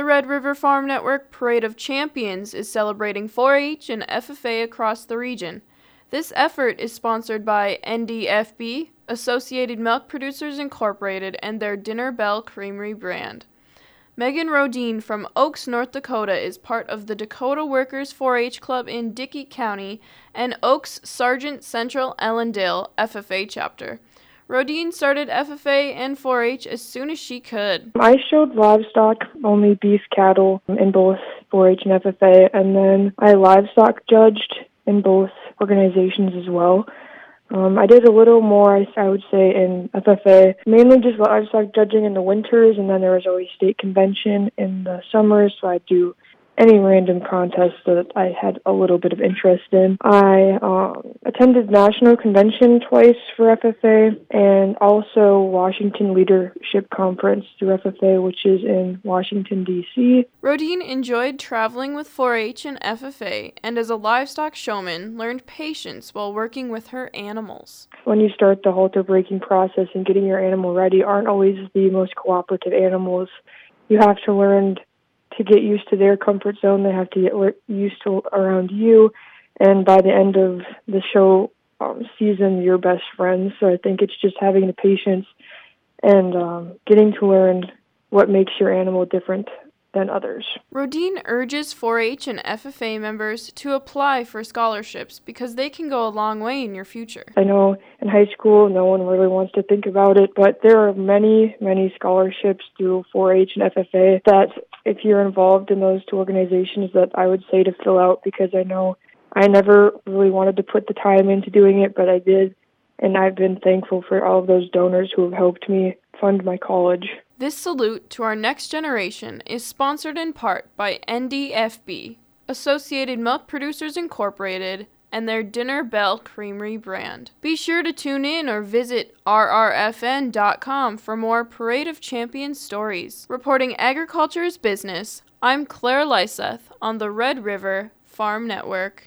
The Red River Farm Network Parade of Champions is celebrating 4-H and FFA across the region. This effort is sponsored by NDFB, Associated Milk Producers Incorporated, and their Dinner Bell Creamery brand. Megan Rodine from Oaks, North Dakota is part of the Dakota Workers 4-H Club in Dickey County and Oaks Sargent Central Ellendale FFA chapter. Rodine started FFA and 4-H as soon as she could. I showed livestock, only beef cattle, in both 4-H and FFA, and then I livestock judged in both organizations as well. I did a little more, I would say, in FFA, mainly just livestock judging in the winters, and then there was always state convention in the summers, so I'd do any random contest that I had a little bit of interest in. I attended national convention twice for FFA and also Washington Leadership Conference through FFA, which is in Washington, D.C. Rodine enjoyed traveling with 4-H and FFA, and as a livestock showman, learned patience while working with her animals. When you start the halter breaking process and getting your animal ready, aren't always the most cooperative animals. You have to learn to get used to their comfort zone. They have to get used to around you, and by the end of the show season, you're best friends. So I think it's just having the patience and getting to learn what makes your animal different than others. Rodine urges 4-H and FFA members to apply for scholarships because they can go a long way in your future. I know in high school no one really wants to think about it, but there are many, many scholarships through 4-H and FFA that if you're involved in those two organizations that I would say to fill out, because I know I never really wanted to put the time into doing it, but I did, and I've been thankful for all of those donors who have helped me fund my college. This salute to our next generation is sponsored in part by NDFB, Associated Milk Producers Incorporated, and their Dinner Bell Creamery brand. Be sure to tune in or visit rrfn.com for more Parade of Champions stories. Reporting Agriculture is Business, I'm Claire Lyseth on the Red River Farm Network.